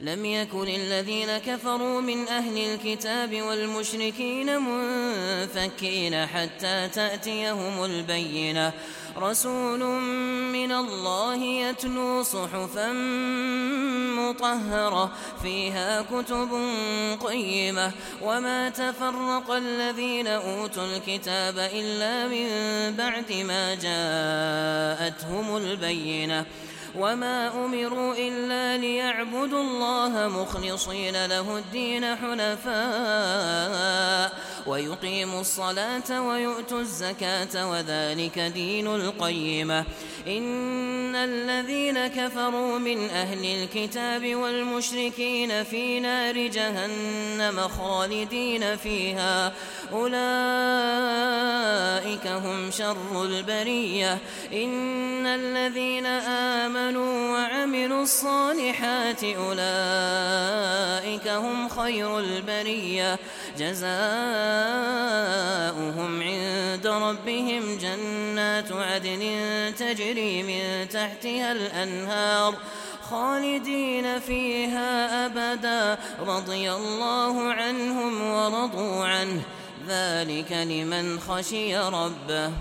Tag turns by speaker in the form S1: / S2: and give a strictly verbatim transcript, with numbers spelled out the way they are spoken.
S1: لم يكن الذين كفروا من أهل الكتاب والمشركين منفكين حتى تأتيهم البينة رسول من الله يتلو صحفا مطهرة فيها كتب قيمة وما تفرق الذين أوتوا الكتاب إلا من بعد ما جاءتهم البينة وما أمروا إلا ليعبدوا الله مخلصين له الدين حنفاء ويقيموا الصلاة ويؤتوا الزكاة وذلك دين القيمة إن الذين كفروا من أهل الكتاب والمشركين في نار جهنم خالدين فيها أولئك هم شر البرية إن الذين آمنوا وعملوا الصالحات أولئك هم خير البرية جزاؤهم عند ربهم جنات عدن تجري من تحتها الأنهار خالدين فيها أبدا رضي الله عنهم ورضوا عنه ذلك لمن خشي ربه